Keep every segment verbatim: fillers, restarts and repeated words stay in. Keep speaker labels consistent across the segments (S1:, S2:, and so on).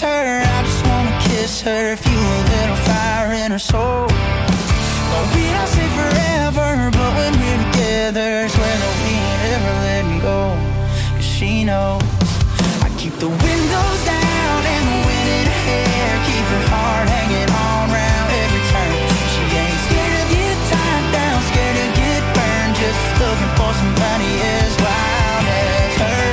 S1: her. I just wanna kiss her, fuel a little fire in her soul. Oh, we don't say forever, but when we're together, swear that we ain't ever letting go. Cause she knows I keep the windows down and the wind in her hair, keep her heart hanging on round every turn. She ain't scared to get tied down, scared to get burned, just looking for somebody as wild as her.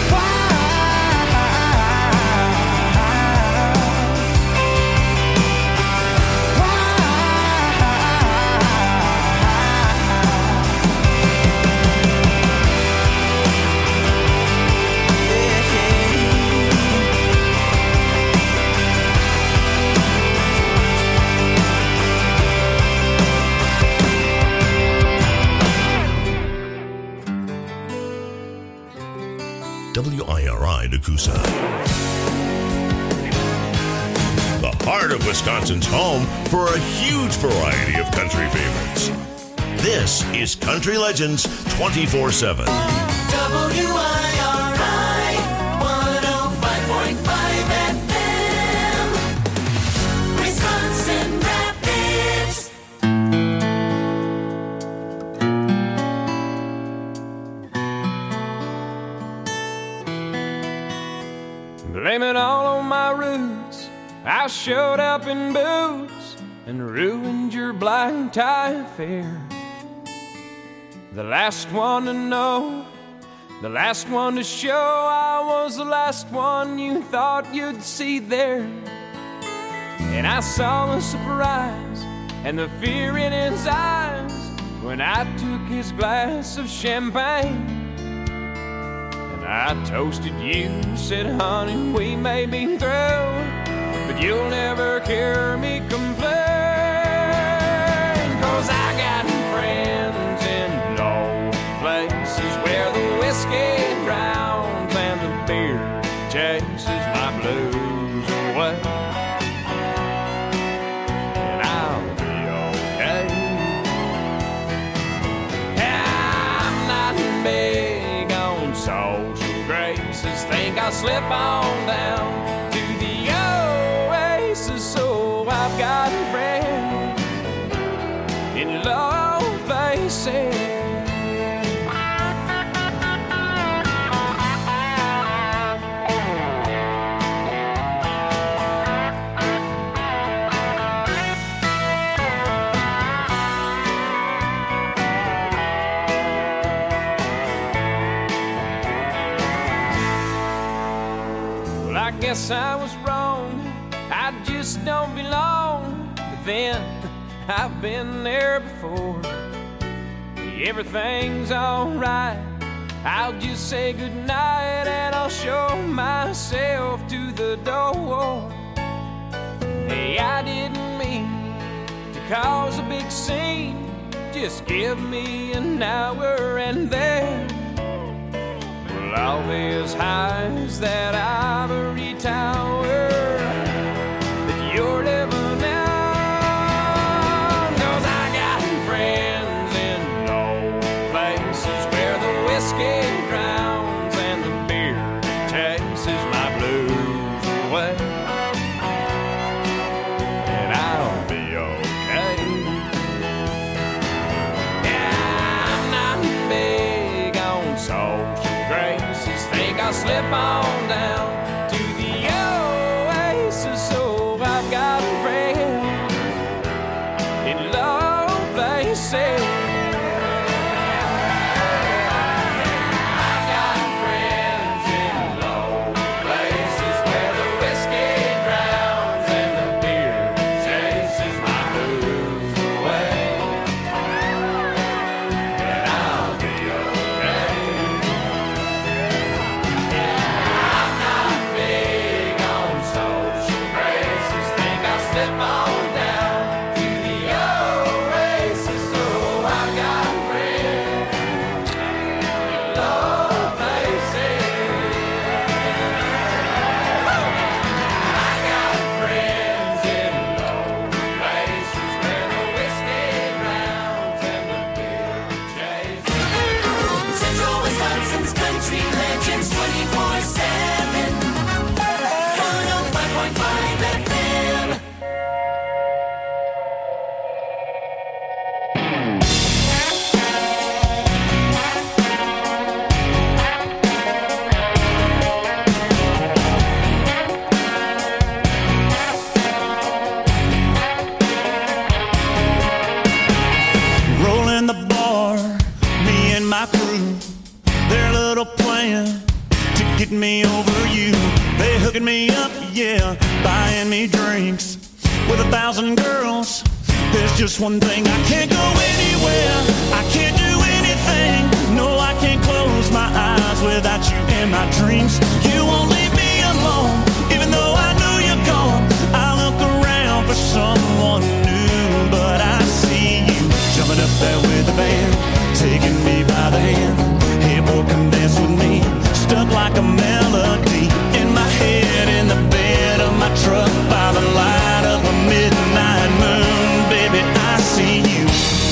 S2: W I R I Nakusa. The heart of Wisconsin's home for a huge variety of country favorites. This is Country Legends twenty-four seven.
S3: W I R I one oh five point five F M, Wisconsin Rapids.
S4: Blame it all on my roots. I showed up in boots and ruined your black tie affair. The last one to know, the last one to show, I was the last one you thought you'd see there. And I saw the surprise and the fear in his eyes when I took his glass of champagne. I toasted you, said, honey, we may be through, but you'll never hear me complain. Cause I got friends in low places where the whiskey drowns and the beer chases my blues away. And I'll be okay. I'm not big on social graces, think I'll slip on down to the oasis. So I've got friends in low places. I guess I was wrong, I just don't belong. But then, I've been there before. Everything's alright, I'll just say goodnight and I'll show myself to the door. Hey, I didn't mean to cause a big scene, just give me an hour and then all these highs that ivory tower that you're living on. Cause I got friends in low places where the whiskey drowns and the beer chases my blues away. And I'll be okay. Yeah, I'm not big on social graces, think I'll slip on down to the oasis. So I've got friends in low places. I've got friends in low places where the whiskey drowns and the beer chases my blues away. And I'll be okay. Slip on down to the oasis. So I got friends in low places. I got friends in low places where the whiskey drowns and the beer chases.
S3: Central Wisconsin's Country Legends twenty-four seven. one oh five point
S5: anywhere, buying me drinks with a thousand girls. There's just one thing, I can't go anywhere, I can't do anything. No, I can't close my eyes without you in my dreams. You won't leave me alone, even though I know you're gone. I look around for someone new, but I see you jumping up there with the band, taking me by the hand. Hey boy, come dance with me, stuck like a melody in my head, in the bed of my truck, by the light of a midnight moon. Baby, I see you.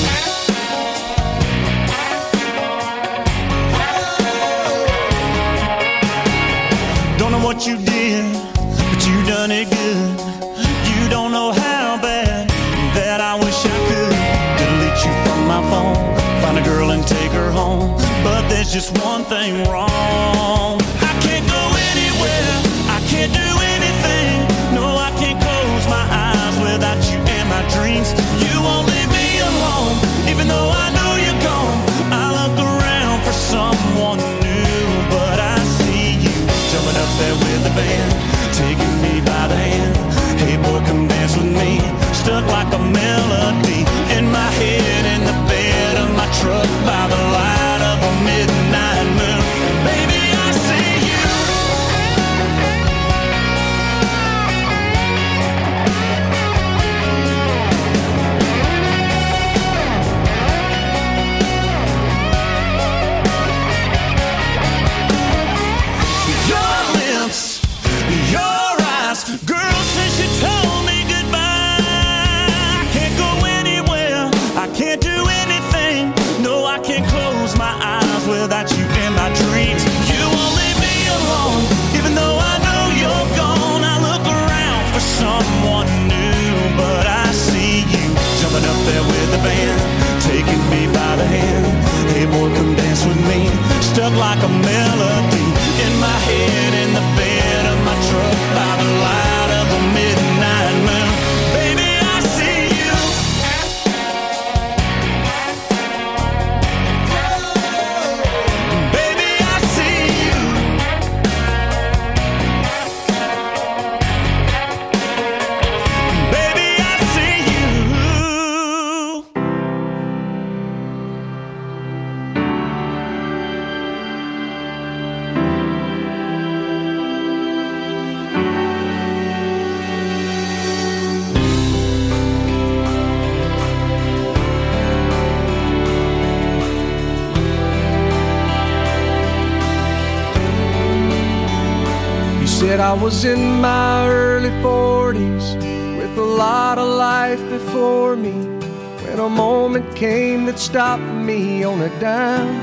S5: Don't know what you did, but you done it good. You don't know how bad that I wish I could delete you from my phone, find a girl and take her home. But there's just one thing wrong, I can't go anywhere, I can't do anything. No, I can't close my eyes without you in my dreams. You won't leave me alone, even though I know you're gone. I look around for someone new, but I see you jumping up there with the band, taking me by the hand. Hey boy, come dance with me, stuck like a melody in my head, in the bed of my truck, by the light of a midnight moon. Baby, I see you. Your lips, your eyes, girl, since you told me goodbye, I can't go anywhere, I can't do anything. No, I can't close my eyes without you in my dreams. You won't leave me alone, even though I know you're gone. I look around for someone new, but I see you jumping up there with the band, taking me by the hand. Hey boy, come dance with me, stuck like a melody in my head, in the bed of my truck, by the light of a midnight moon. Baby, I see you. Baby, I see you. Baby, I see you.
S6: Said I was in my early forties with a lot of life before me, when a moment came that stopped me on a dime.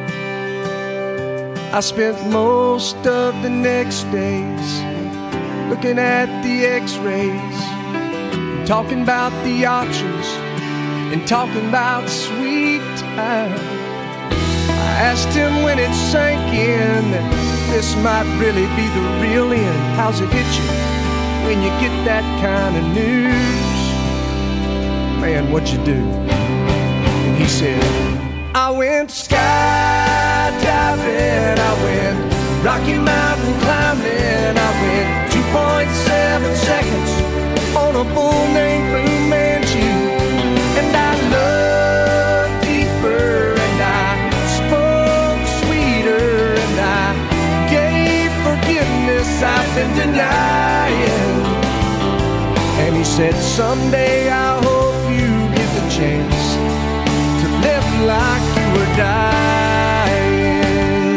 S6: I spent most of the next days looking at the x-rays, talking about the options and talking about sweet time. I asked him when it sank in that this might really be the real end. How's it hit you when you get that kind of news? Man, what'd you do? And he said, I went skydiving, I went Rocky Mountain climbing, I went two point seven seconds on a bull named Fu Manchu. And I loved deeper, and I spoke sweeter, and I gave forgiveness I've been denying. And he said, someday I hope you get the chance to live like you were dying.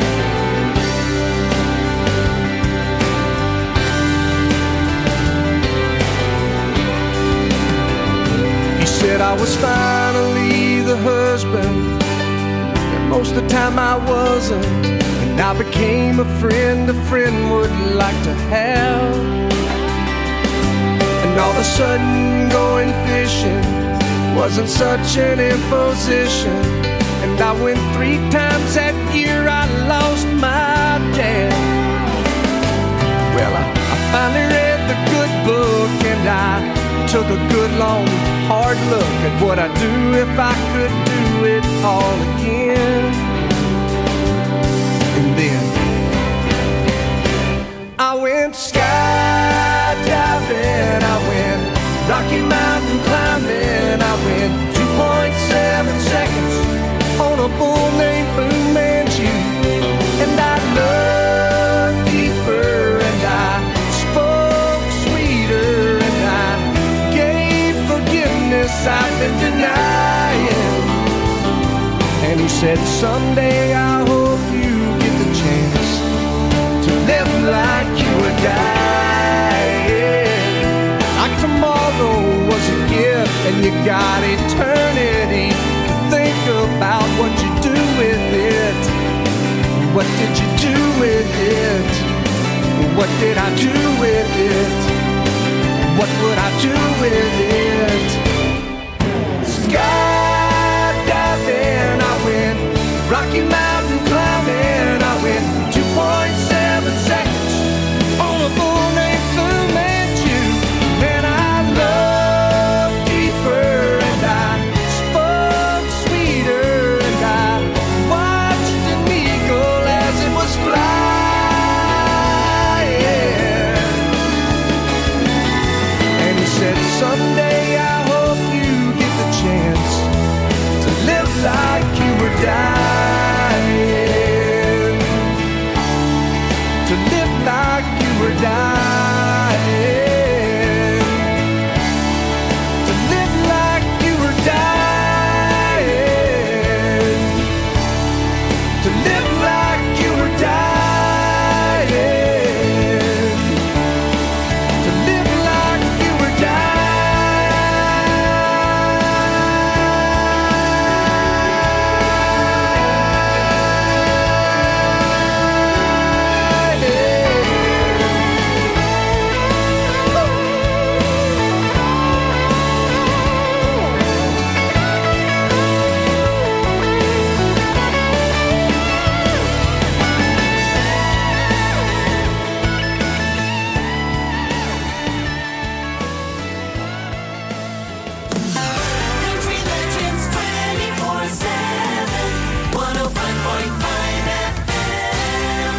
S6: He said I was finally the husband that most of the time I wasn't, and I became a friend a friend would like to have. And all of a sudden going fishing wasn't such an imposition, and I went three times that year. I lost my dad. Well, I, I finally read the good book, and I took a good long hard look at what I'd do if I could do it all again. And then I went sky Rocky Mountain climbing. I went two point seven seconds on a bull named Fu Manchu. And I loved deeper, and I spoke sweeter, and I gave forgiveness I've been denying. And he said, someday I hope you get the chance to live like you were dying. Like tomorrow was a gift, and you got eternity to think about what you do with it. What did you do with it? What did I do with it? What would I do with it? Skydiving, I went Rocky Mountain climbing. I went two point seven seconds on a bull named Fu Manchu. And I loved deeper, and I spoke sweeter, and I watched an eagle as it was flying. And he said, someday I hope you get the chance to live like you were dying. To live like you were dying. To live like you were dying. To live like you were dying. To live like you were
S3: Country Legends twenty-four seven, one oh five point five F M.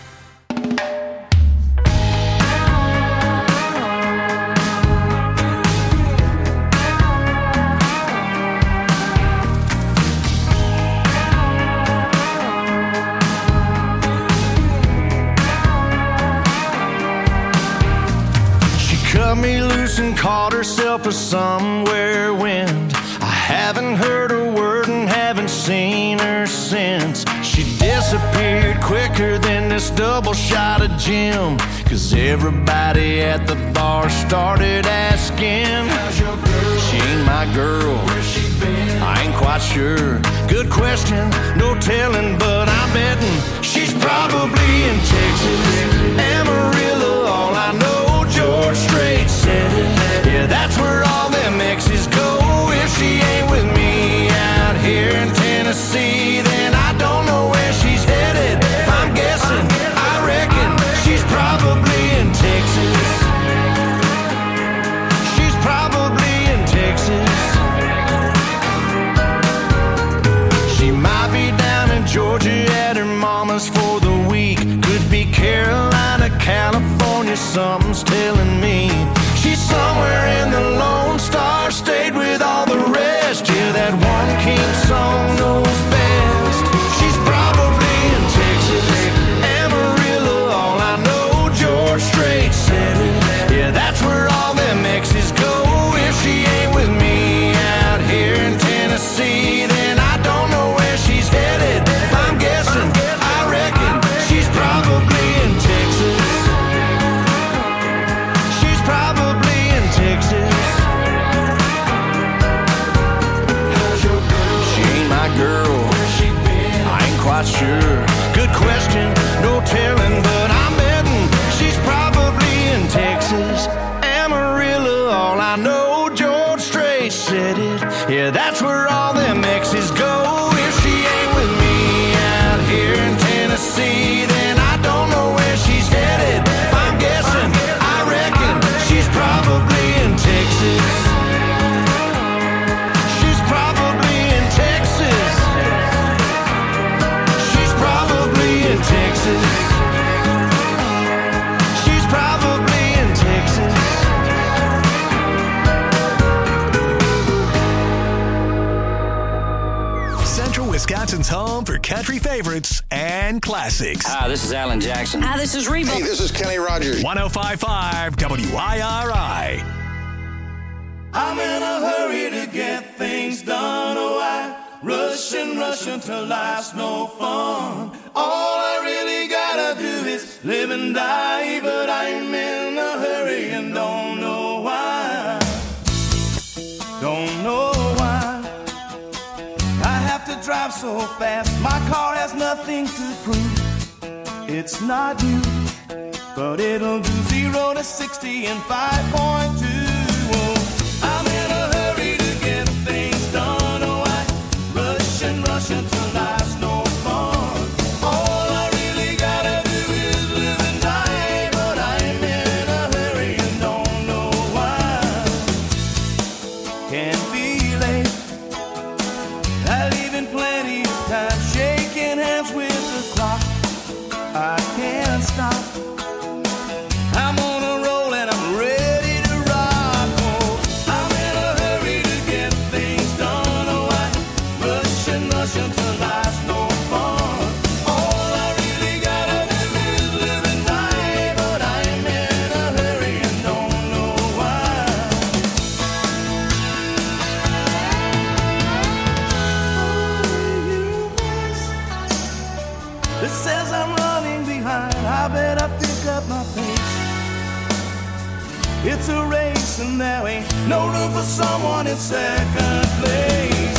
S6: She cut me loose and caught herself a somewhere wind. I haven't heard a word and haven't seen her since. She disappeared quicker than this double shot of Jim. Cause everybody at the bar started asking, how's your girl? She ain't my girl. Where's she been? I ain't quite sure. Good question, no telling, but I'm betting she's probably in Texas. Amarillo, all I know, George Strait said it. Yeah, that's where all them exes go. If she ain't with me out here in Tennessee, then I don't know where she's headed. If I'm guessing, I reckon she's probably in Texas. She's probably in Texas. She might be down in Georgia at her mama's for the week. Could be Carolina, California, something's telling me. She's somewhere in the Lone Star State with all the rest. Yeah, that one king song knows best. She's probably in Texas. Amarillo, all I know, George Strait said it. Yeah, that's where all them exes go. If she ain't with me out here in Tennessee, then I don't know where she's headed. If I'm guessing, I reckon she's probably in Texas. She's probably in Texas. How's your girl? She ain't my girl. Where's she been? I ain't quite sure. Good question, no telling, but I'm betting she's probably in Texas. Amarillo, all I know, George Strait said it. Yeah, that's where all them exes go. If she ain't with me out here in Tennessee, then I don't know where she's headed. If I'm guessing, I reckon she's probably in Texas. She's probably in Texas. She's probably in Texas. She's probably in Texas.
S7: country favorites and classics.
S8: Hi, this is Alan Jackson.
S9: Hi, this is Reba.
S10: Hey, this is Kenny Rogers.
S7: one oh five point five W I R I.
S3: I'm in a hurry to get things done. Oh, I rush and rush until life's no fun. All I really gotta do is live and die, but I'm in a hurry and don't know why. Don't know why I have to drive so fast. My car has nothing to prove. It's not new, but it'll do zero to sixty in five point two. Oh, I'm in a hurry to get things done. Oh, I rush and rush until life's no fun. All I really gotta do is live and die, but I'm in a hurry and don't know why. Can't be late. I leave in plenty of time, shaking hands with the clock. I can't stop. I'm on a roll and I'm ready to rock. Oh, I'm in a hurry to get things done. Oh, I rush and rush until life's no fun. All I really gotta do is live and die, but I'm in a hurry and don't know why. It says I'm running behind. I better pick up my pace. It's a race and there ain't no room for someone in second place.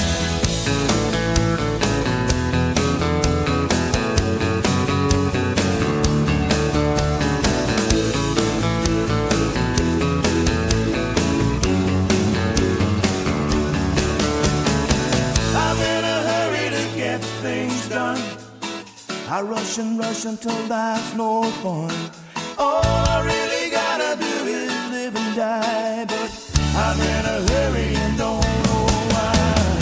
S3: I'm in a hurry to get things done. I rush and rush until life's no fun. All I really gotta do is live and die, but I'm in a hurry and don't know why.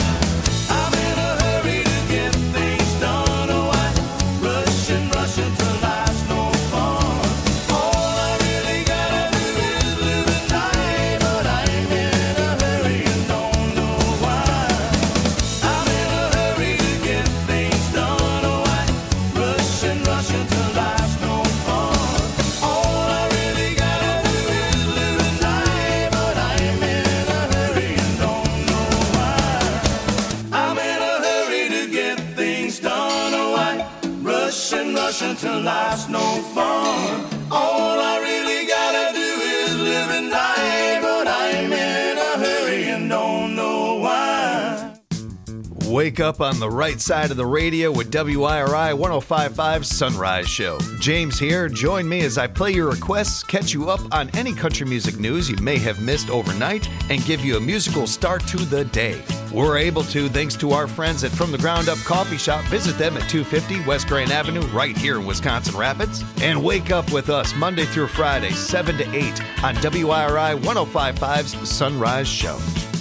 S3: I'm in a hurry to get things done. Oh, I rush and rush until life's no fun. All I really gotta do is live and die, but I'm in a hurry and don't know why. I'm in a hurry to get things done. Oh, I rush and rush until life's no fun. All I really gotta do is live and die, but I'm in a hurry and don't know why. I'm in a hurry to get things done. Oh, I rush and rush until life's no fun. All I really gotta do is live and die, but I'm in a hurry and don't know why.
S11: Wake up on the right side of the radio with W I R I one oh five point five Sunrise Show. James here. Join me as I play your requests, catch you up on any country music news you may have missed overnight, and give you a musical start to the day. We're able to thanks to our friends at From the Ground Up Coffee Shop. Visit them at two fifty West Grand Avenue right here in Wisconsin Rapids. And wake up with us Monday through Friday, seven to eight on W I R I one oh five point five's Sunrise Show.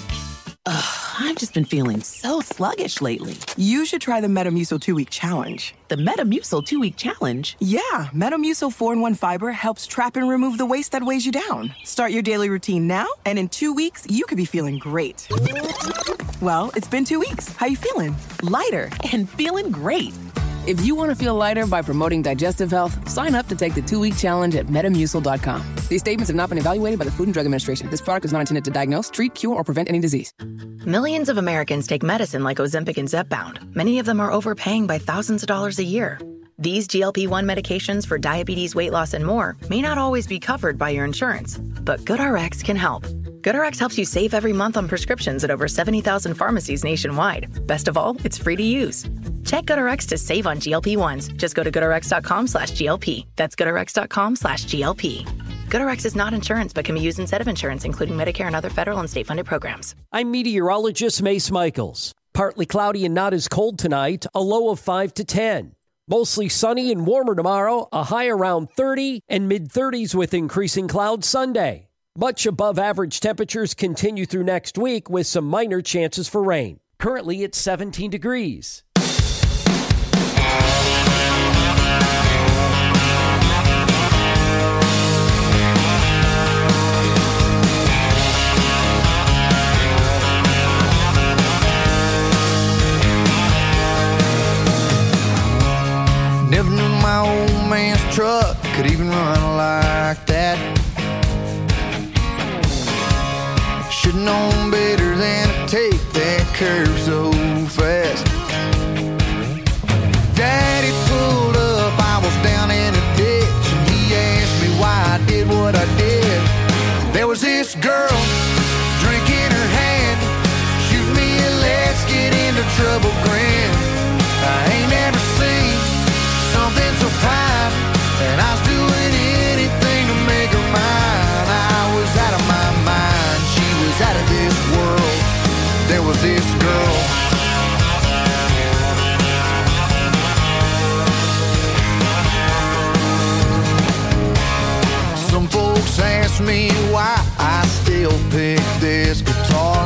S12: Ugh, I've just been feeling so sluggish lately. You should try the Metamucil two-week challenge. The Metamucil two-week challenge? Yeah, Metamucil four in one fiber helps trap and remove the waste that weighs you down. Start your daily routine now, and in two weeks, you could be feeling great. Well, it's been two weeks. How you feeling? Lighter and feeling great.
S13: If you want to feel lighter by promoting digestive health, sign up to take the two-week challenge at Metamucil dot com. These statements have not been evaluated by the Food and Drug Administration. This product is not intended to diagnose, treat, cure, or prevent any disease.
S14: Millions of Americans take medicine like Ozempic and Zepbound. Many of them are overpaying by thousands of dollars a year. These G L P one medications for diabetes, weight loss, and more may not always be covered by your insurance, but GoodRx can help. GoodRx helps you save every month on prescriptions at over seventy thousand pharmacies nationwide. Best of all, it's free to use. Check GoodRx to save on G L P ones. Just go to goodrx.com slash GLP. That's goodrx.com slash GLP. GoodRx is not insurance, but can be used instead of insurance, including Medicare and other federal and state-funded programs.
S15: I'm meteorologist Mace Michaels. Partly cloudy and not as cold tonight, a low of five to ten. Mostly sunny and warmer tomorrow, a high around thirty and mid-thirties with increasing clouds Sunday. Much above average temperatures continue through next week with some minor chances for rain. Currently it's seventeen degrees.
S6: could even run like that. Should've known better than to take that curve so fast. Daddy pulled up, I was down in a ditch, and he asked me why I did what I did. There was this girl, drink in her hand, shoot me a let's get into trouble grin. I ain't never seen something so fine, and I was doing anything to make her mine. I was out of my mind, she was out of this world. There was this girl. Some folks ask me why I still pick this guitar.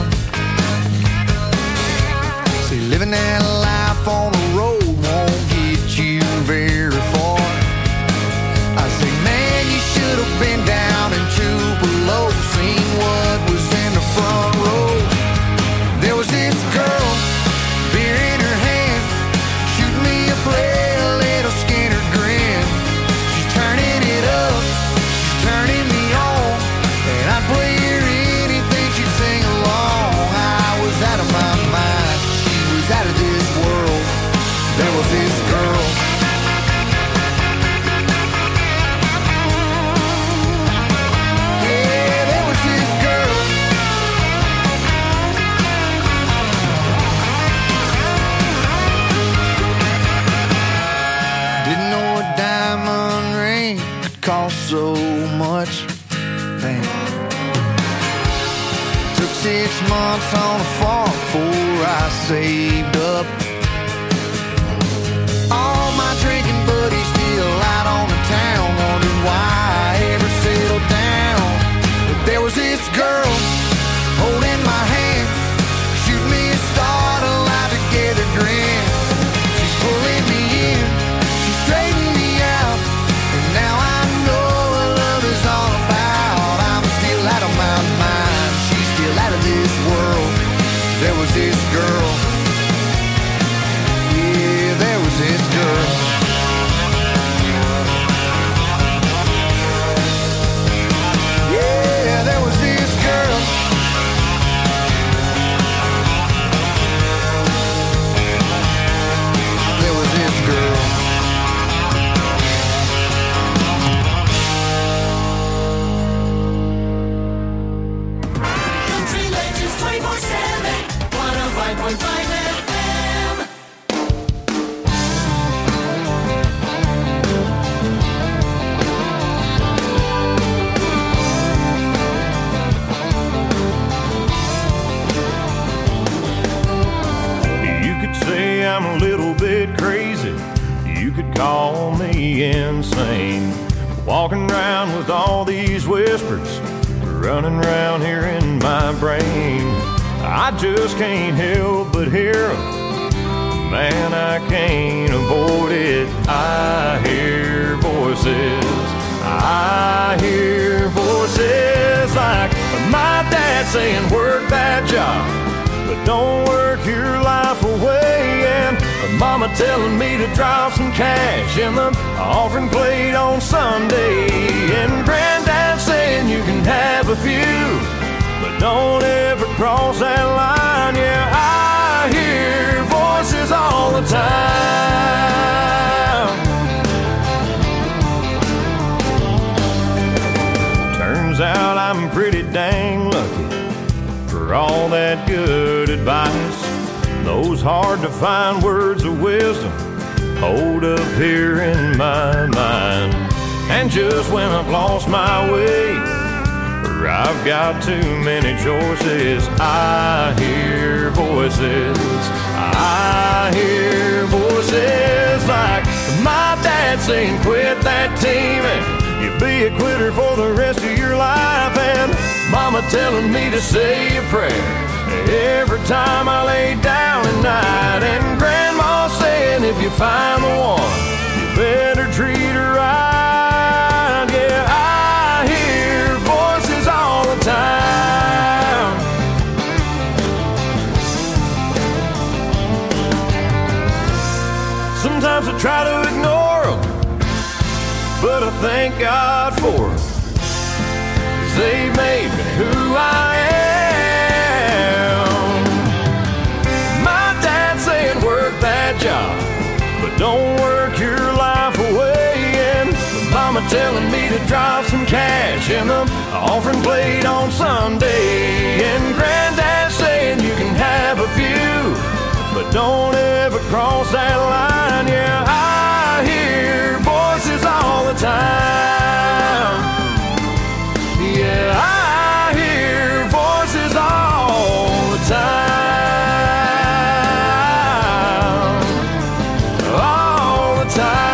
S6: See, living that life on the road won't get you very far. I say, man, you should have been down in Tupelo, seen what was in the front row. There was this girl, beer in her hand, shoot me a play, a little Skinner grin. She's turning it up, she's turning me on, and I'd play her anything, she'd sing along. I was out of my mind, she was out of this world. There was this girl. Yeah, there was this girl. Didn't know a diamond ring could cost so much. Damn. Took six months on a farm before I saved up. All my drinking buddies still out on the town, wondering why I ever settled down. But there was this girl holding my hand, shoot me a start, a lie together grin. She's pulling me in, she's straightening me out, and now I know what love is all about. I'm still out of my mind, she's still out of this world. There was this girl. Yeah, there was this girl. Yeah, there was this girl. There was this girl.
S3: Country Legends twenty-four seven, one oh five point five F M.
S8: You could say I'm a little bit crazy. You could call me insane. Walking around with all these whispers running around here in my brain. I just can't help but hear 'em. Man, I can't avoid it. I hear voices. I hear voices like my dad saying, work that job, but don't work your life away. And mama telling me to drop some cash in the offering plate on Sunday. And granddad saying you can have a few, but don't ever cross that line. Yeah, I hear voices all the time. Turns out I'm pretty dang lucky for all that good advice. Those hard to find words of wisdom hold up here in my mind. And just when I've lost my way, or I've got too many choices, I hear voices. I hear voices like my dad saying, quit that team and you'll be a quitter for the rest of your life. And mama telling me to say a prayer every time I lay down at night. And grandma saying if you find the one, you better treat her right. Yeah, I hear voices all the time. Sometimes I try to ignore them, but I thank God for them, 'cause they made me who I am. My dad said work that job, but don't work your life away. And mama telling me to drop some cash in the offering plate on Sunday. And granddad saying you can have a few, but don't ever cross that line. Yeah, I hear voices all the time. Yeah, I hear voices all the time. All the time.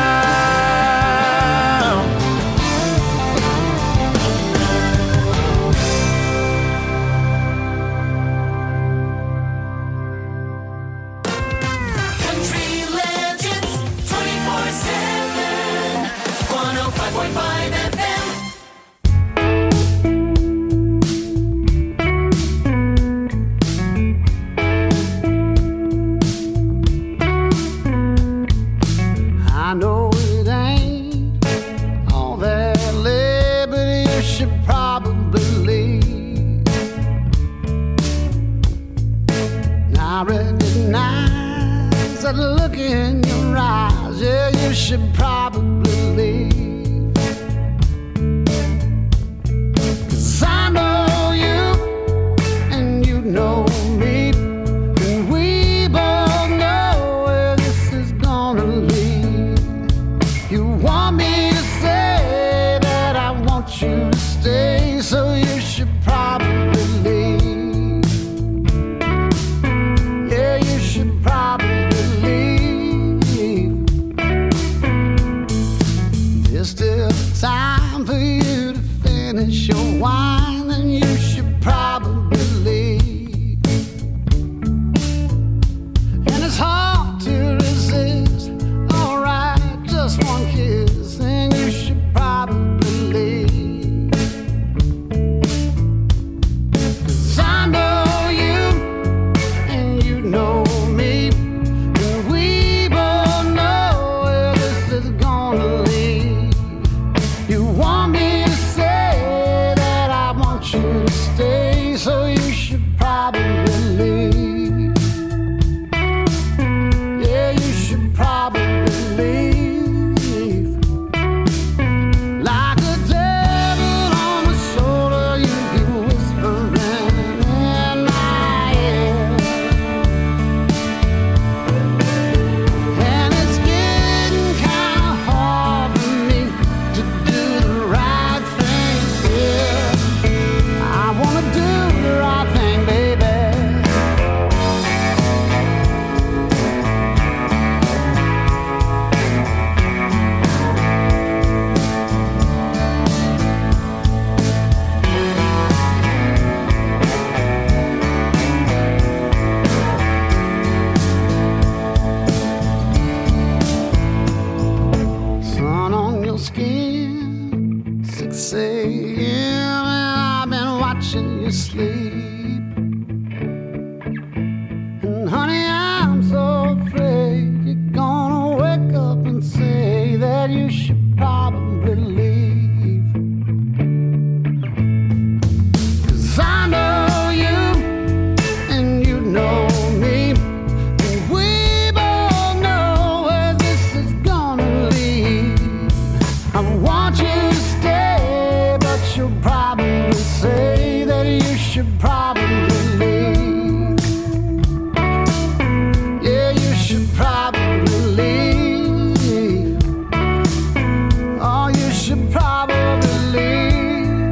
S9: I know it ain't all that lit, but you should probably leave. I recognize that look in your eyes. Yeah, you should probably leave. 'Cause I know you and you know me, and we both know where this is gonna lead. You want me to say that I want you to stay, so you should probably leave. Yeah, you should probably leave. There's still time for you to finish your wine, and you should probably leave. And it's hard to resist. Alright, just one kiss, and you should probably leave. 'Cause I know you and you know me, and we both know where this is gonna lead. You want me to say that I want you to stay, so you should probably leave. Yeah, you should probably leave. Like a devil on my shoulder, you keep whispering in my ear. And it's getting kinda hard for me to do the right thing here. I wanna do the right thing, baby. Sun on your skin, six a.m. and I've been watching you sleep. And honey, I'm so afraid you're gonna wake up and say that you should probably leave. 'Cause I know you and you know me, and we both know where this is gonna lead. I want you to stay, but you'll probably say that you should probably leave. Yeah, you should probably leave. Oh, you should probably leave.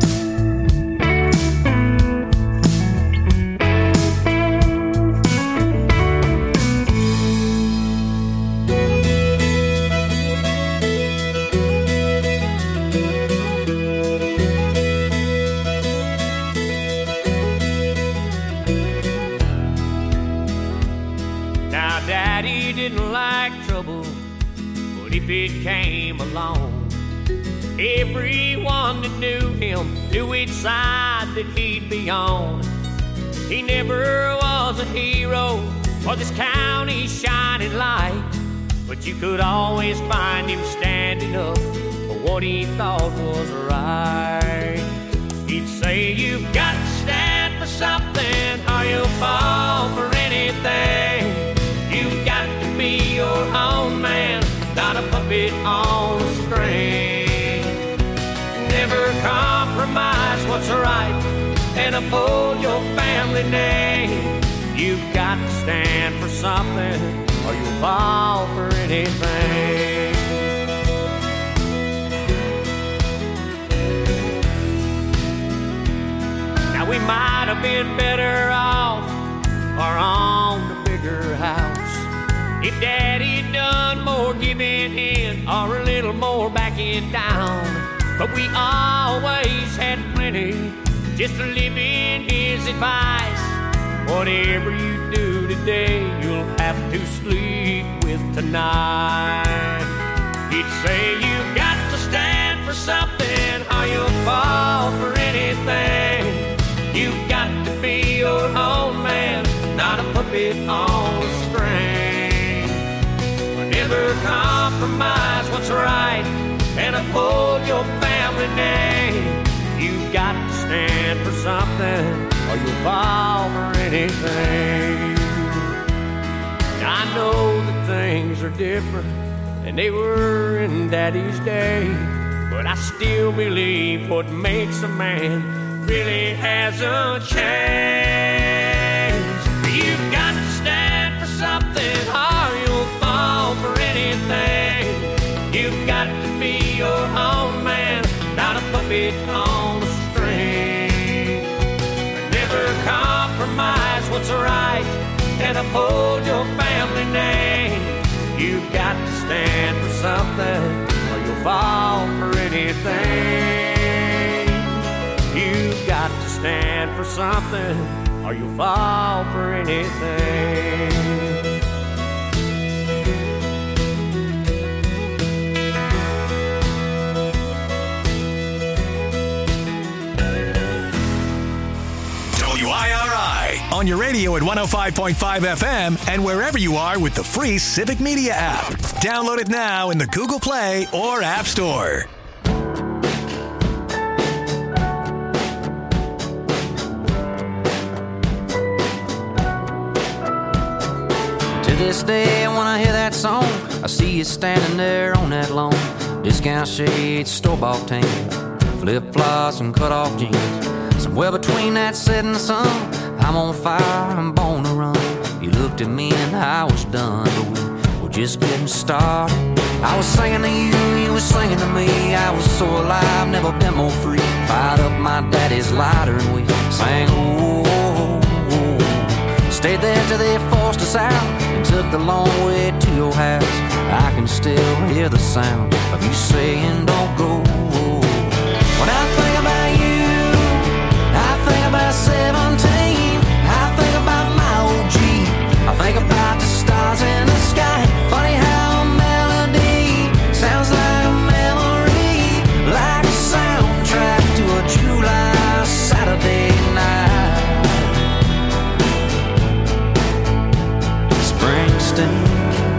S10: Now, Daddy didn't like trouble, but if it came along, everyone that knew him knew which side that he'd be on. He never was a hero or this county's shining light, but you could always find him standing up for what he thought was right. He'd say, you've got to stand for something or you'll fall for anything. You've got to be your own man, not a puppet on a string. Never compromise what's right and uphold your family name. You've got to stand for something or you'll fall for anything. Now we might have been better off or on the bigger house if Daddy done more giving in or a little more backing down. But we always had plenty just to live in his advice. Whatever you do today, you'll have to sleep with tonight. He'd say, you've got to stand for something or you'll fall for anything. You've got to be your own man, not a puppet on a string. Never compromise what's right and uphold your family name. You've got to stand for something or you'll fall for anything. I know that things are different than they were in Daddy's day, but I still believe what makes a man really hasn't changed. You've got to stand for something or you'll fall for anything. You've got to be your own man, not a puppet on a string. Never compromise what's right and uphold your family name. You've got to stand for something or you'll fall for anything. You've got to stand for something or you'll fall for anything.
S7: W I R I on your radio at one oh five point five F M and wherever you are with the free Civic Media app. Download it now in the Google Play or App Store.
S16: To this day, when I hear that song, I see you standing there on that lawn. Discount shades, store-bought tan, flip-flops and cut-off jeans. Somewhere between that setting sun, I'm on fire, I'm born to run. You looked at me and I was done, but we were just getting started. I was singing to you, you were singing to me. I was so alive, never been more free. Fired up my daddy's lighter and we sang, oh, oh, oh. Stayed there till they forced us out and took the long way to your house. I can still hear the sound of you saying don't go. When I think about you, I think about seventeen. I think about my O G. I think about the stars in the sky. Funny how a melody sounds like a memory, like a soundtrack to a July Saturday night. Springsteen.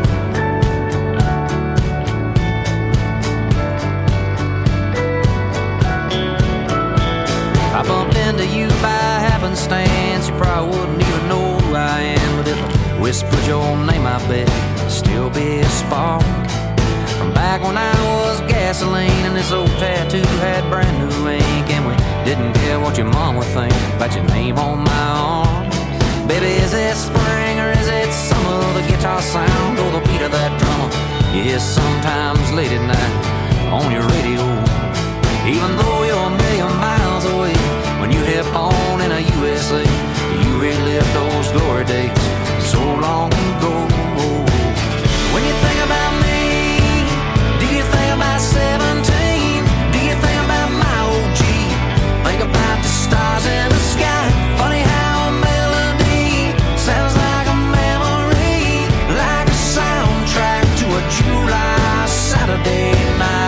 S16: I bumped into you by happenstance. You probably wouldn't even know who I am, but if I whispered your name, I bet it'd still be a spark. From back when I was gasoline and this old tattoo had brand new ink, and we didn't care what your mom would think about your name on my arm. Baby, is it spring or is it summer? The guitar sound or the beat of that drummer you hear sometimes late at night on your radio. Even though you're a million miles away, when you hit on in a U S A, you relive those glory days so long ago. When you think about me, do you think about seventeen? Do you think about my O G? Think about the stars in the sky. Funny how a melody sounds like a memory, like a soundtrack to a July Saturday night.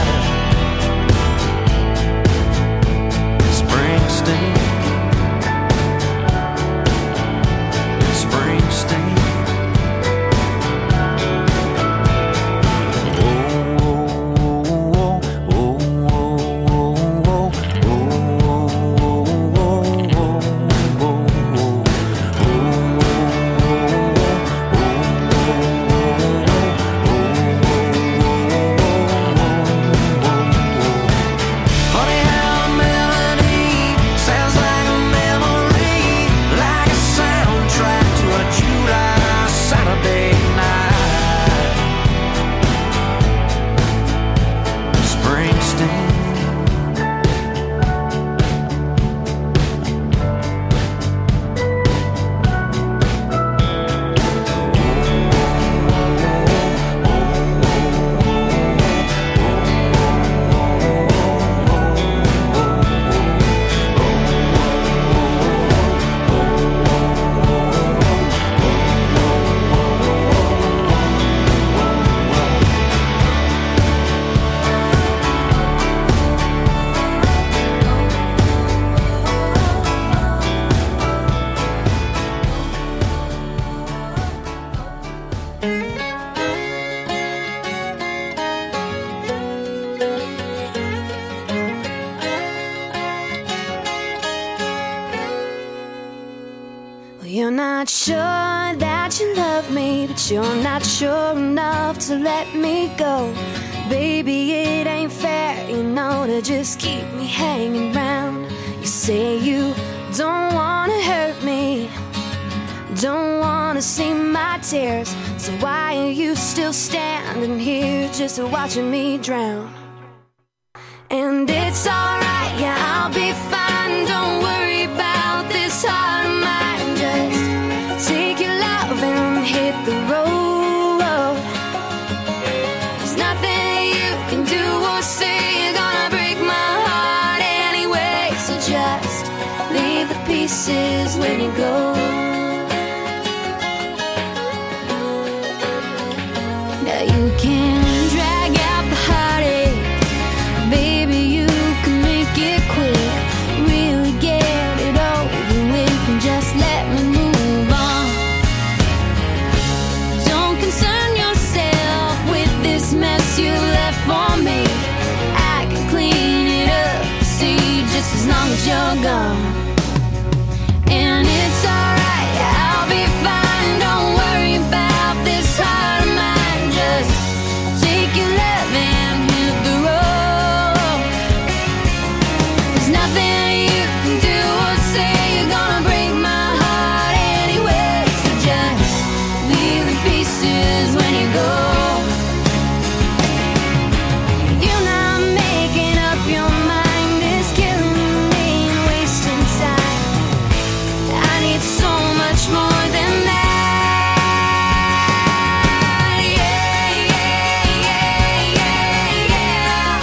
S16: Springsteen.
S17: You're not sure that you love me, but you're not sure enough to let me go. Baby, it ain't fair, you know, to just keep me hanging round. You say you don't wanna hurt me, don't wanna see my tears, so why are you still standing here just watching me drown? And it's alright, yeah, I'll be fine, don't worry about this heart of mine. Just take your love and hit the road. There's nothing you can do or say, you're gonna break my heart anyway. So just leave the pieces when you go. Now you can drag out the heartache, baby, you can make it quick. Really get it over with and just let me move on. Don't concern yourself with this mess you left for me. I can clean it up, see, just as long as you're gone. And it's alright, I'll be fine, don't worry about this heart of mine. Just take your love and hit the road. There's nothing you can do or say, you're gonna break my heart anyway. So just leave the pieces when you go. You're not making up your mind, it's killing me and wasting time. I need so much more than that. Yeah, yeah, yeah, yeah, yeah.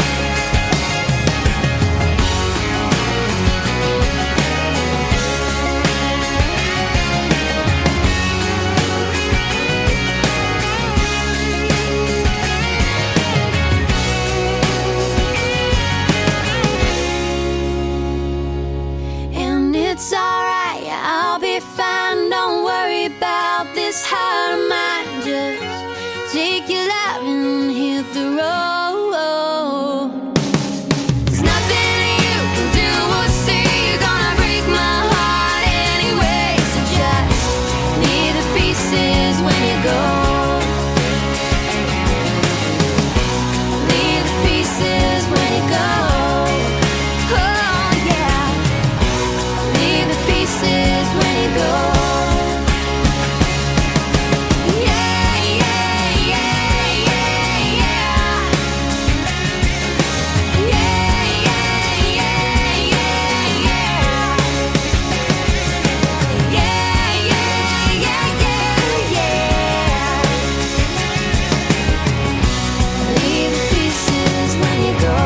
S17: And it's alright, I'll be fine, don't worry about this heart of mine. Just take your love and hit the road. There's nothing you can do or say, you're gonna break my heart anyway. So just leave the pieces when you go. Leave the pieces when you go. Oh yeah. Leave the pieces when you go. Yeah, yeah, yeah, yeah, yeah. Yeah, yeah, yeah, yeah, yeah. Yeah, yeah, yeah, yeah, yeah. Leave the pieces when you go.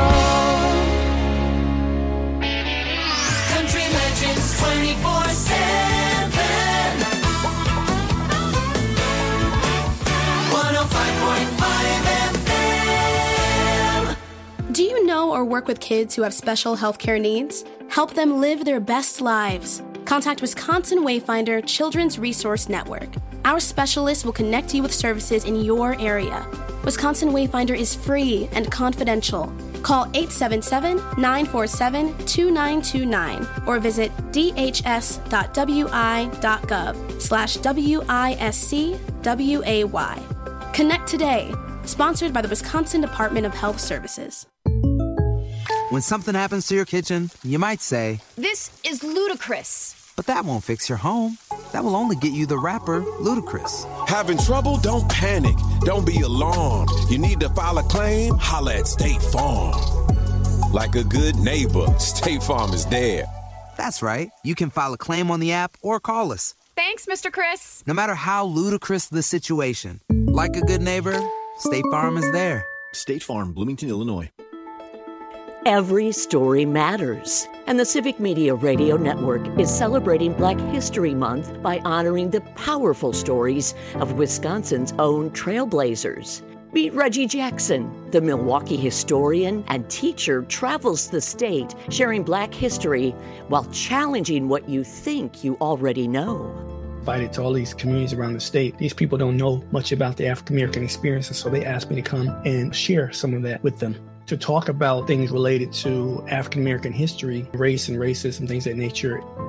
S17: Country Legends twenty-four seven. one oh five point five F M.
S18: Do you know or work with kids who have special healthcare needs? Help them live their best lives. Contact Wisconsin Wayfinder Children's Resource Network. Our specialists will connect you with services in your area. Wisconsin Wayfinder is free and confidential. Call eight seven seven, nine four seven, two nine two nine or visit d h s dot w i dot gov slash W I S C W A Y. Connect today. Sponsored by the Wisconsin Department of Health Services.
S19: When something happens to your kitchen, you might say,
S20: "This is ludicrous."
S19: but that won't fix your home. That will only get you the rapper, Ludacris.
S21: Having trouble? Don't panic. Don't be alarmed. You need to file a claim? Holla at State Farm. Like a good neighbor, State Farm is there.
S19: That's right. You can file a claim on the app or call us.
S20: Thanks, Mister Chris.
S19: No matter how ludicrous the situation, like a good neighbor, State Farm is there.
S22: State Farm, Bloomington, Illinois.
S23: Every story matters, and the Civic Media Radio Network is celebrating Black History Month by honoring the powerful stories of Wisconsin's own trailblazers. Meet Reggie Jackson, the Milwaukee historian and teacher, travels the state sharing Black history while challenging what you think you already know.
S24: Invited to all these communities around the state. These people don't know much about the African American experience, and so they asked me to come and share some of that with them. To talk about things related to African American history, race and racism, things of that nature,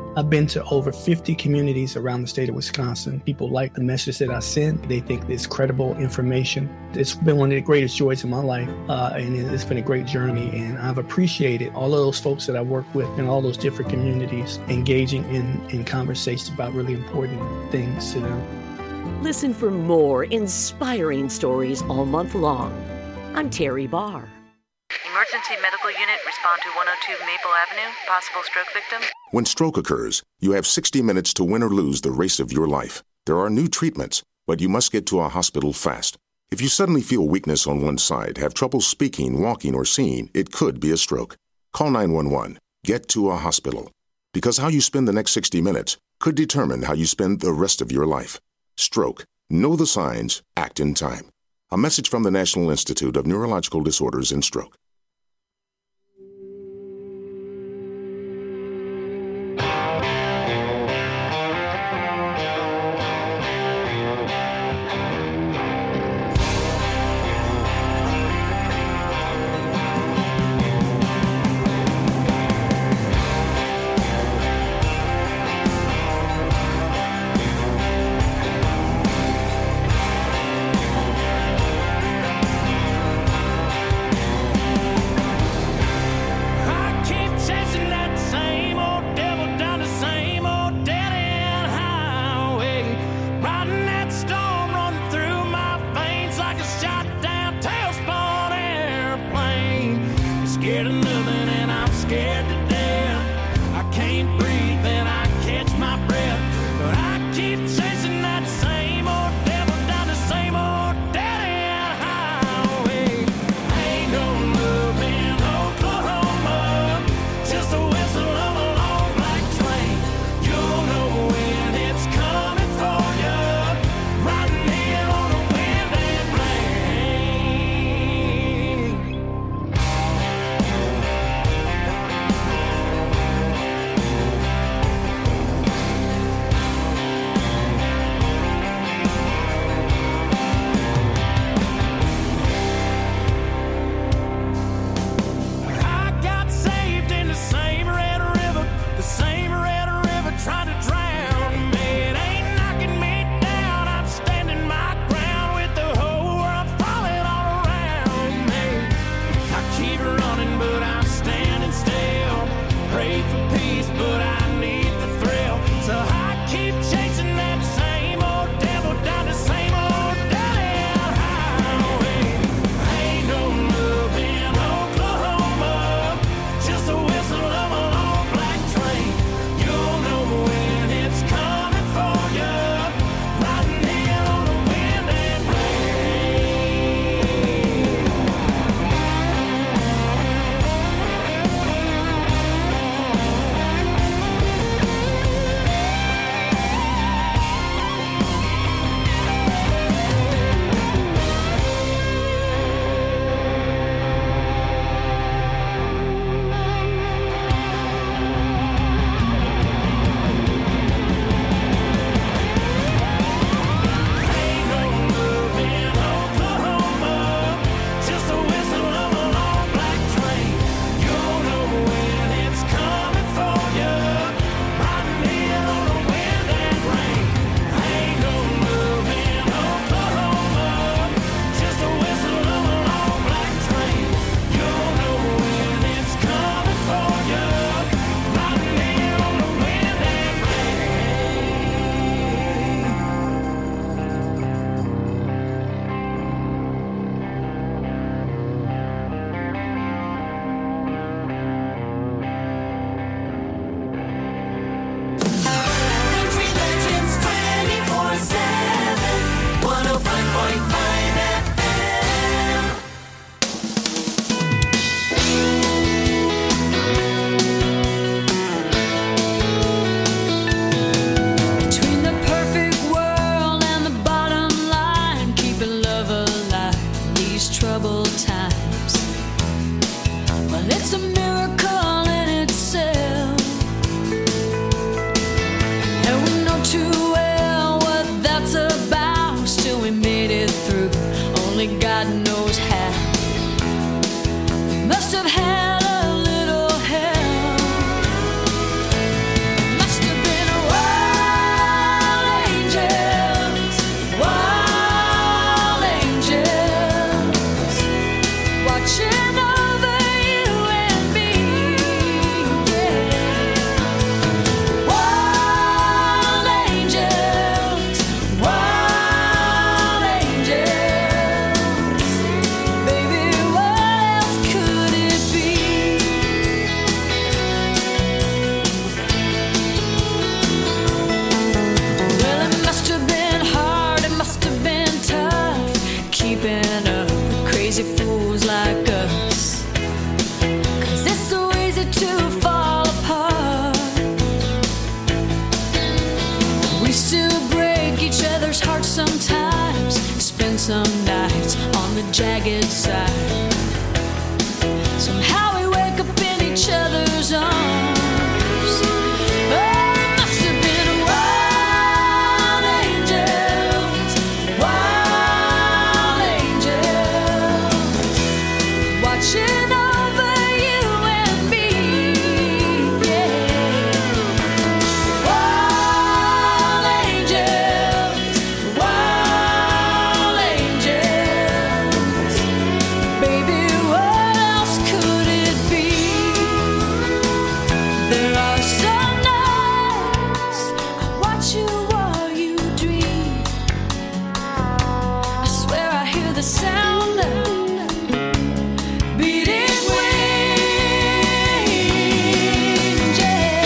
S24: I've been to over fifty communities around the state of Wisconsin. People like the message that I send. They think it's credible information. It's been one of the greatest joys in my life, uh, and it's been a great journey. And I've appreciated all of those folks that I work with in all those different communities engaging in, in conversations about really important things to them.
S23: Listen for more inspiring stories all month long. I'm Terry Barr.
S1: Emergency medical unit, respond to one oh two Maple Avenue, possible stroke victim.
S2: When stroke occurs, you have sixty minutes to win or lose the race of your life. There are new treatments, but you must get to a hospital fast. If you suddenly feel weakness on one side, have trouble speaking, walking, or seeing, it could be a stroke. Call nine one one. Get to a hospital. Because how you spend the next sixty minutes could determine how you spend the rest of your life. Stroke. Know the signs. Act in time. A message from the National Institute of Neurological Disorders and Stroke.
S4: Must have had a little help. Must sometimes spend some nights on the jagged side. Somehow we wake up in each other's arms. Oh, it must have been a wild angels, wild angels, watching over you and me. Yeah. Wild angels, wild angels, baby, what else could it be? There are some nights I watch you while you dream. I swear I hear the sound of beating wings. Yeah.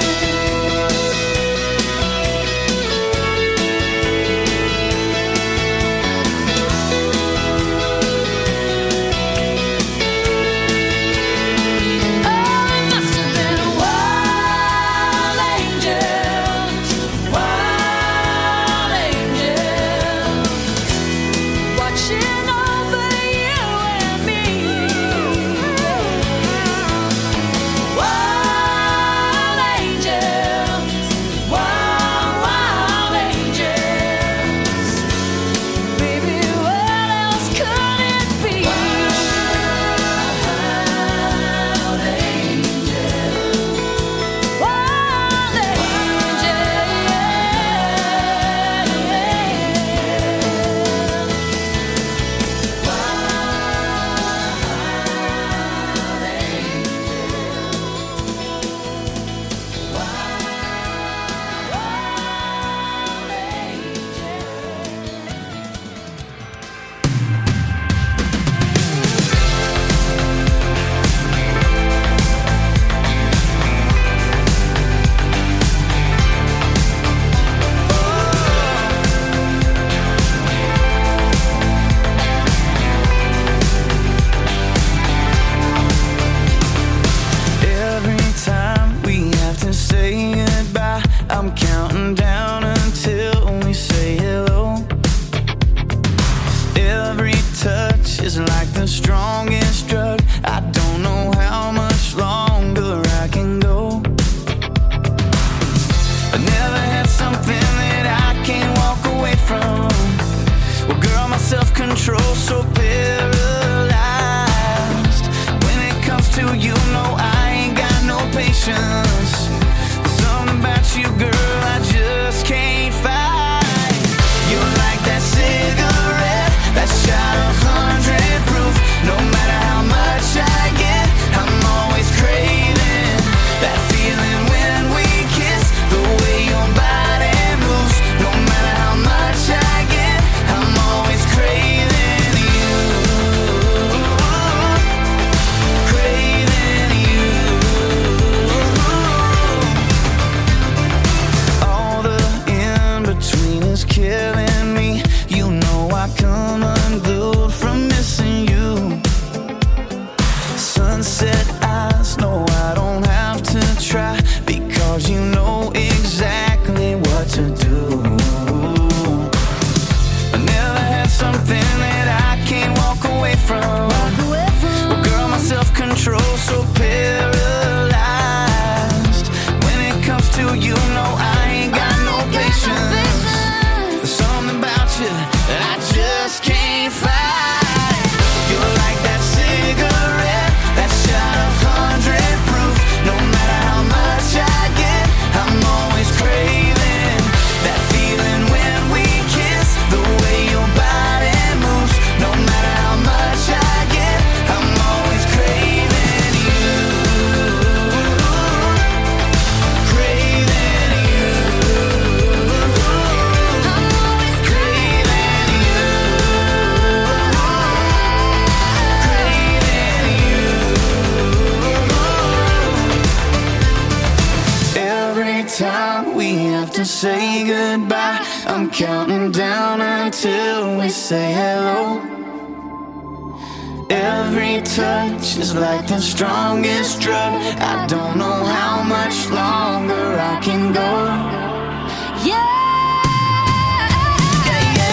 S4: Oh, it must have been wild angels, wild angels, watching over you and me. Wild angels, wild, wild angels, baby, what else could it be? Wild angels, wild
S3: Every time we have to say goodbye, I'm counting down until we say hello. Every touch is like the strongest drug. I don't know how much longer I can go. I never had something that I can't walk away from. Well, girl, my self-control so paralyzed. When it comes to you, no, I ain't got no patience. There's something about you, girl, I just can't fight. You're like that cigarette, that shot of hundred proof. No matter how much I get, I'm always craving that feeling when we kiss. The way your body moves. No matter how much I get, I'm always craving you. Craving you. All the in-between is killing me. You know I come unglued from missing you. Sunset eyes, no, I don't have to try, because you know exactly what to do. I never had something that I can't walk away from. Well, girl, my self-control so paralyzed. When it comes to you, no, I ain't got no patience. There's something about you that I just can't fight. You're like that cigarette, that shot of hundred proof. No matter how much I get, I'm always craving that feeling when we kiss. The way your body moves. No matter how much I get, I'm always craving you. Craving you. I'm always craving you. Craving you. Every time we have to say goodbye, I'm counting down until we say hello. Every touch is like the strongest drug. I don't know how much longer I can go.
S4: Yeah. Yeah, yeah.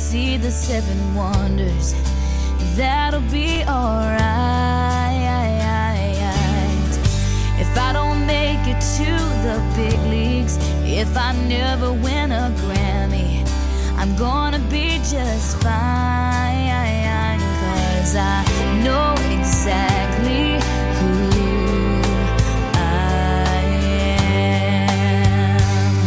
S4: see the seven wonders, that'll be alright. If I don't make it to the big leagues, if I never win a Grammy, I'm gonna be just fine, 'cause I know exactly who I am.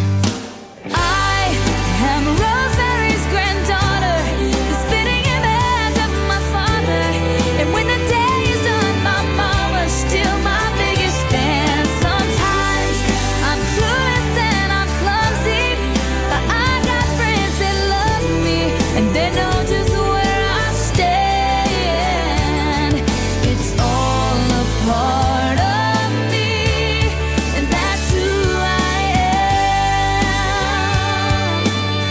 S4: I am Rosemary's granddaughter, the spitting image of my father, and when the day is done, my mama's still my biggest fan. Sometimes I'm clueless and I'm clumsy, but I got friends that love me, and they know just where I stand. It's all a part of me, and that's who I am.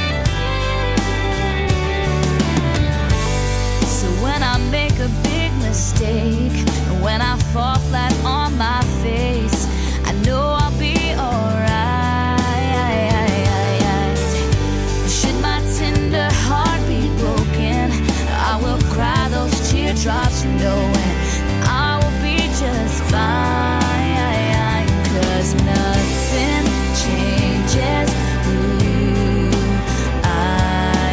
S4: So when I make a big mistake, when I fall flat on my face, I know I'll be alright. Should my tender heart be broken, I will cry those teardrops knowing I will be just fine, 'cause nothing changes who I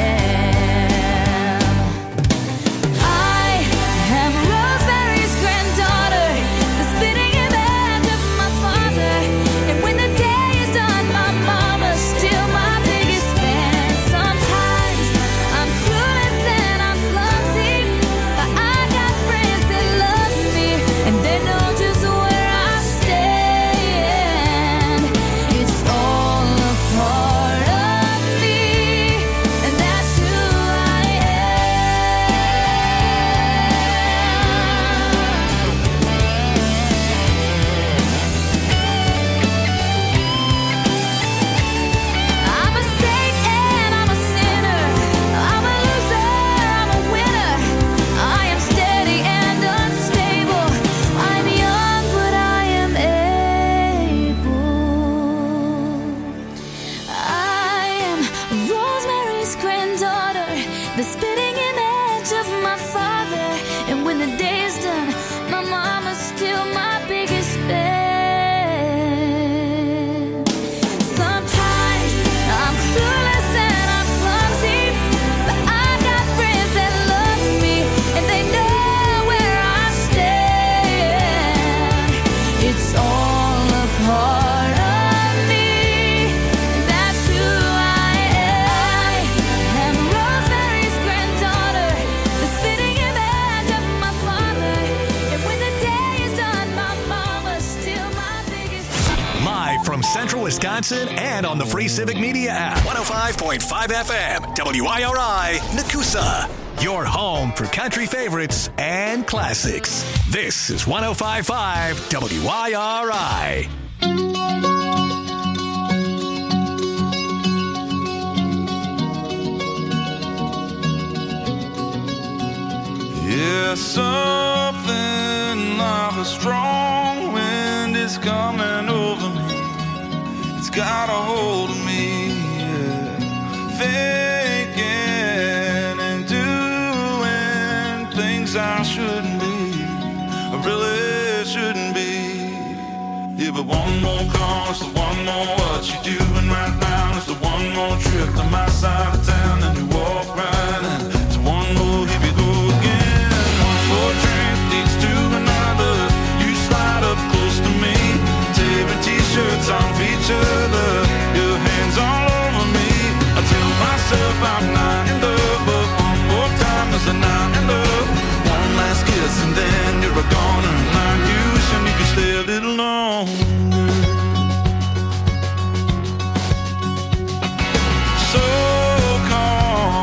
S4: am. I am Rosemary's granddaughter, the spitting image of my father, and when the day is done, my mama's still my biggest fan. Sometimes I'm clueless and I'm clumsy, but I got friends that love me, and they know just where I stand. It's all a part of me, and that's who I I'm a saint and I'm a sinner. I'm a loser, I'm a winner. I am steady and unstable. I'm young, but I am able. I am Rosemary's granddaughter, the spitting image of my father, and when the day is done, my mama's still my biggest fan. Sometimes I'm clueless and I'm clumsy, but I got friends that love me, and they know where I stand. It's all a part of me, and that's who I am. I am Rosemary's granddaughter, the spitting image of my father, and when the day is done, my mama's still my biggest.
S7: Live from Central Wisconsin and on the free Civic Media app. one oh five point five F M, W I R I, Nakusa. Your home for country favorites and classics. This is one oh five point five W I R I.
S3: Yeah, something like a strong wind is coming over me. It's got a hold of me, yeah. Thinking and doing things I shouldn't be, I really shouldn't be. Yeah, but one more call is the one more what you doing right now. It's the one more trip to my side of town, and you walk right in. It's one more, here we go again. One more drink leads to another. You slide up close to me, tearing t-shirts off each other, your hands all over me. I tell myself I'm not in love, but one more time is a not in love. One last kiss and then you're a goner. Like you wishing you could stay a little longer. So calm,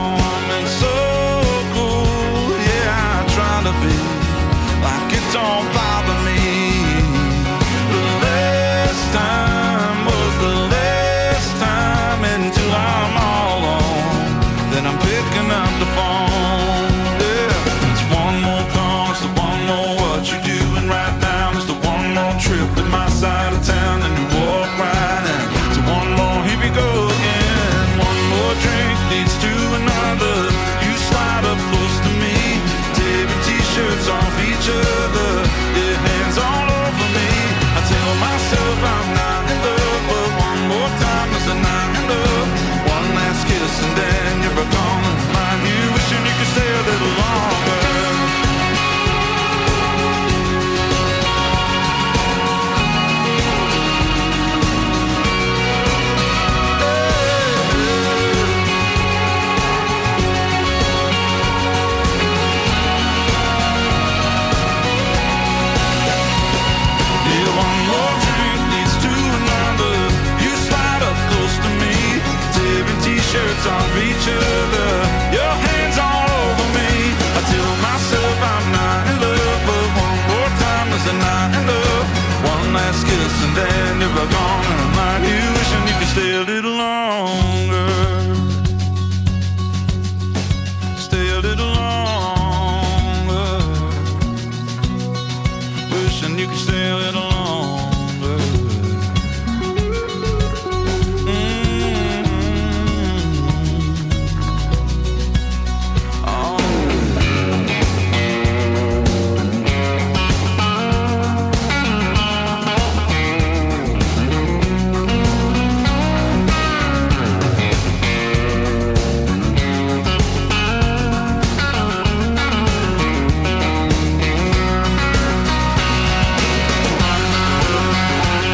S3: other. Your hands all over me. I tell myself I'm not in love, but one more time is a night in love. One last kiss and then you're gone. Mind you, wishing you could stay a little longer. Shirts on each other, your hands all over me. I tell myself I'm not in love, but one more time is a night in love. One last kiss and then you're gone. And I'm like you, wishing you could stay a little longer. Stay a little longer. Wishing you could stay